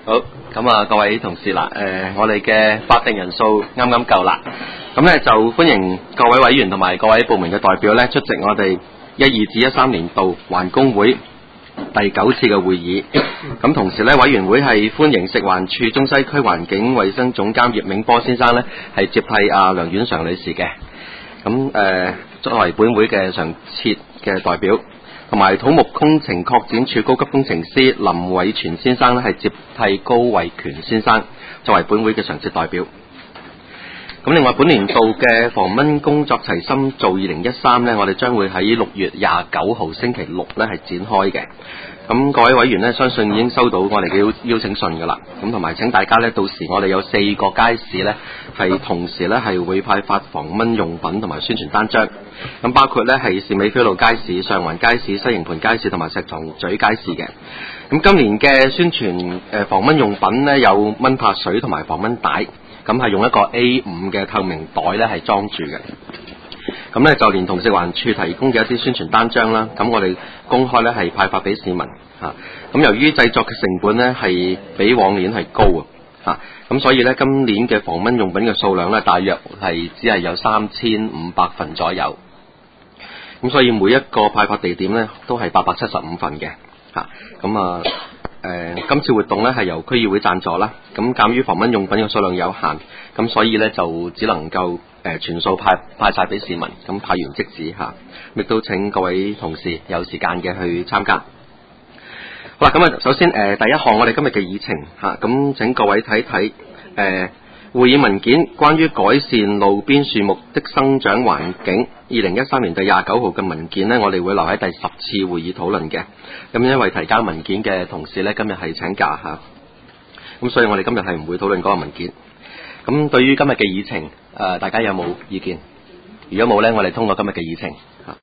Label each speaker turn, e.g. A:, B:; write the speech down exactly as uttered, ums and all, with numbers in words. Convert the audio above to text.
A: 好，咁啊，各位同事啦，誒、呃，我哋嘅法定人數啱啱夠啦，咁咧就歡迎各位委員同埋各位部門嘅代表咧出席我哋一二至一三年度環工會第九次嘅會議。咁同時咧，委員會係歡迎食環署中西區環境衛生總監葉銘波先生咧係接替阿梁婉常女士嘅。咁誒、呃，作為本會嘅常設嘅代表。同埋土木工程擴展處高級工程師林偉全先生咧係接替高偉權先生作為本會嘅常設代表。咁另外本年度嘅防蚊工作齊心做二零一三呢，我哋將會喺六月廿九號星期六呢係展開嘅。咁各位委員呢，相信已經收到我哋嘅邀邀請信噶啦。咁同埋請大家呢，到時我哋有四個街市呢，係同時呢係會派發防蚊用品同埋宣傳單張。咁包括呢係士美菲路街市、上環街市、西營盤街市同埋石塘咀街市嘅。咁今年嘅宣傳誒防蚊用品呢，有蚊拍水同埋防蚊帶，咁係用一個 A 五 嘅透明袋呢係裝住嘅。咁呢就連同食環署提供嘅一啲宣傳單張啦，咁我哋公開呢係派發俾市民嚇。咁由於製作嘅成本呢係比往年係高啊，咁所以呢，今年嘅防蚊用品嘅數量呢，大約係只係有三千五百份左右。咁所以每一個派發地點呢，都係八百七十五份嘅嚇。咁啊誒、呃，今次活動呢係由區議會贊助啦。咁鑑於防蚊用品嘅數量有限，咁所以呢就只能夠誒、呃、全數派派曬俾市民。咁派完即止嚇，亦都請各位同事有時間嘅去參加。好啦，咁啊，首先誒、呃、第一項我哋今日嘅議程嚇，咁、啊、請各位睇睇誒會議文件關於改善路邊樹木的生長環境，二零一三年第廿九號嘅文件呢，我哋會留喺第十次會議討論嘅。咁因為提交文件嘅同事呢，今日係請假嚇，咁所以我哋今日係唔會討論嗰個文件。咁對於今日嘅議程，誒、呃、大家有冇意見？如果冇呢，我哋通過今日嘅議程。